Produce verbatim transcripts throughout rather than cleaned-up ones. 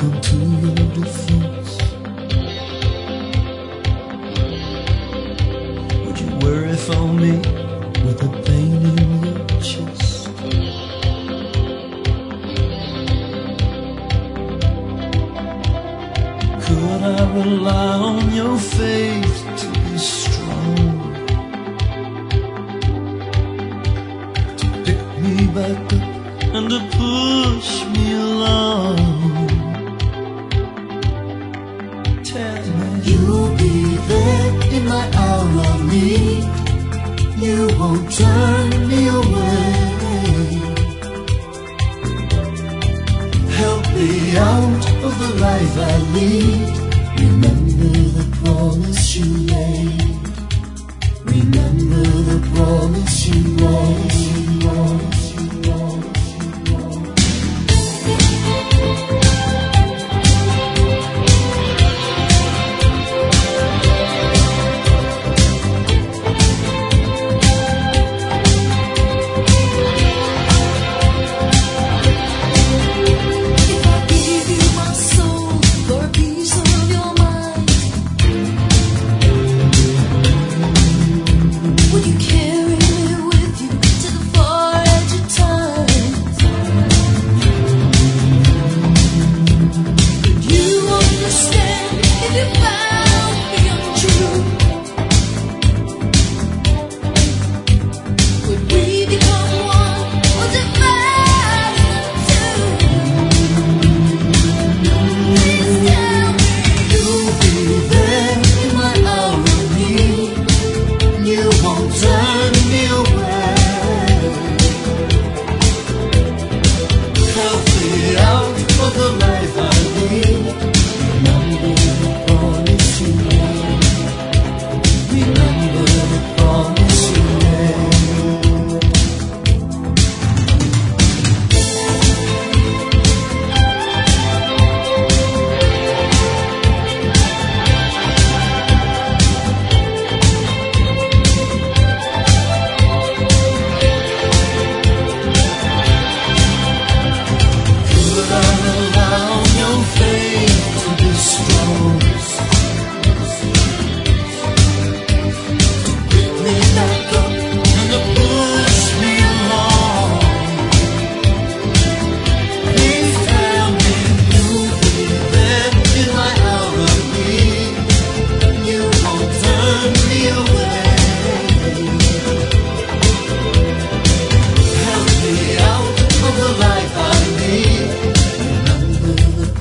come to your defense? Would you worry for me with the pain in your chest? Could I rely on your faith to be strong, to pick me back up and to push me along? Tell me you'll be there in my hour of need. You won't turn me away. Help me out of the life I lead. Remember the promise you made. Remember the promise you made.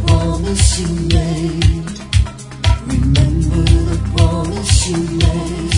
Remember the promise you made.